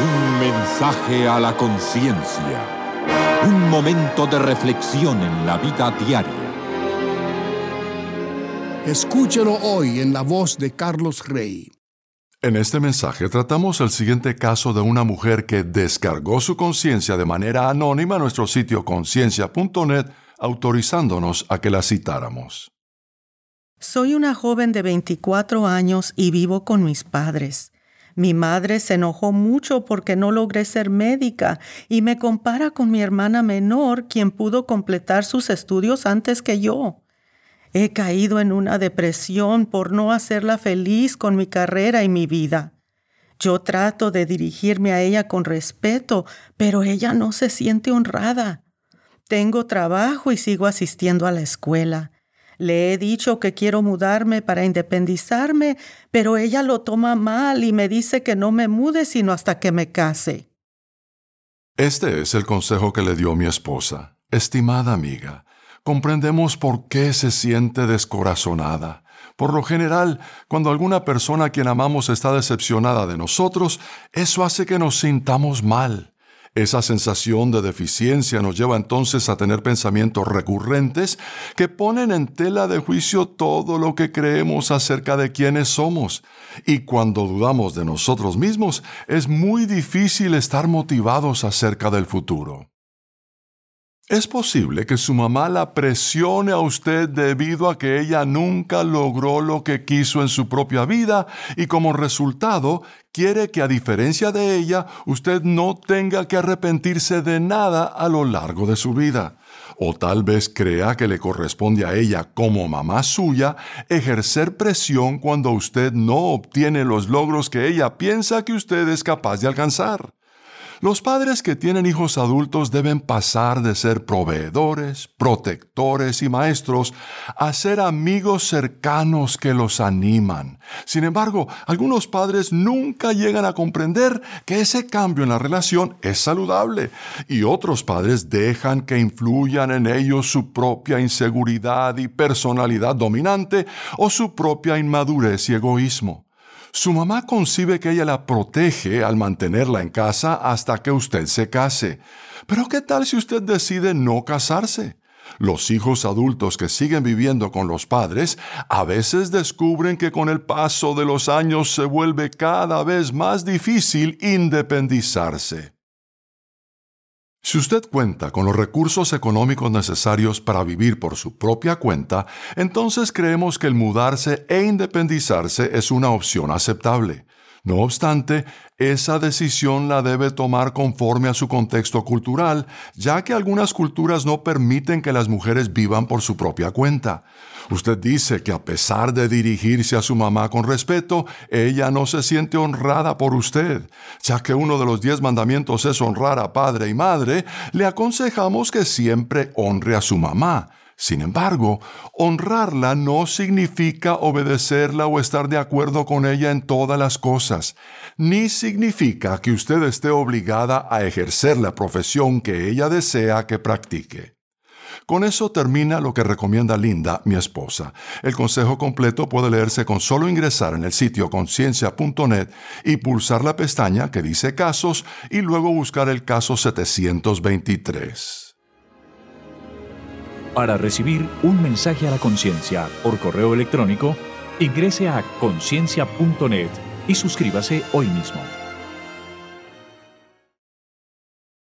Un mensaje a la conciencia. Un momento de reflexión en la vida diaria. Escúchelo hoy en la voz de Carlos Rey. En este mensaje tratamos el siguiente caso de una mujer que descargó su conciencia de manera anónima a nuestro sitio conciencia.net, autorizándonos a que la citáramos. Soy una joven de 24 años y vivo con mis padres. Mi madre se enojó mucho porque no logré ser médica y me compara con mi hermana menor, quien pudo completar sus estudios antes que yo. He caído en una depresión por no hacerla feliz con mi carrera y mi vida. Yo trato de dirigirme a ella con respeto, pero ella no se siente honrada. Tengo trabajo y sigo asistiendo a la escuela. Le he dicho que quiero mudarme para independizarme, pero ella lo toma mal y me dice que no me mude sino hasta que me case. Este es el consejo que le dio mi esposa. Estimada amiga, comprendemos por qué se siente descorazonada. Por lo general, cuando alguna persona a quien amamos está decepcionada de nosotros, eso hace que nos sintamos mal. Esa sensación de deficiencia nos lleva entonces a tener pensamientos recurrentes que ponen en tela de juicio todo lo que creemos acerca de quiénes somos. Y cuando dudamos de nosotros mismos, es muy difícil estar motivados acerca del futuro. Es posible que su mamá la presione a usted debido a que ella nunca logró lo que quiso en su propia vida y como resultado quiere que, a diferencia de ella, usted no tenga que arrepentirse de nada a lo largo de su vida. O tal vez crea que le corresponde a ella, como mamá suya, ejercer presión cuando usted no obtiene los logros que ella piensa que usted es capaz de alcanzar. Los padres que tienen hijos adultos deben pasar de ser proveedores, protectores y maestros a ser amigos cercanos que los animan. Sin embargo, algunos padres nunca llegan a comprender que ese cambio en la relación es saludable y otros padres dejan que influyan en ellos su propia inseguridad y personalidad dominante o su propia inmadurez y egoísmo. Su mamá concibe que ella la protege al mantenerla en casa hasta que usted se case. Pero ¿qué tal si usted decide no casarse? Los hijos adultos que siguen viviendo con los padres a veces descubren que con el paso de los años se vuelve cada vez más difícil independizarse. Si usted cuenta con los recursos económicos necesarios para vivir por su propia cuenta, entonces creemos que el mudarse e independizarse es una opción aceptable. No obstante, esa decisión la debe tomar conforme a su contexto cultural, ya que algunas culturas no permiten que las mujeres vivan por su propia cuenta. Usted dice que a pesar de dirigirse a su mamá con respeto, ella no se siente honrada por usted. Ya que uno de los 10 mandamientos es honrar a padre y madre, le aconsejamos que siempre honre a su mamá. Sin embargo, honrarla no significa obedecerla o estar de acuerdo con ella en todas las cosas, ni significa que usted esté obligada a ejercer la profesión que ella desea que practique. Con eso termina lo que recomienda Linda, mi esposa. El consejo completo puede leerse con solo ingresar en el sitio conciencia.net y pulsar la pestaña que dice Casos y luego buscar el caso 723. Para recibir un mensaje a la conciencia por correo electrónico, ingrese a conciencia.net y suscríbase hoy mismo.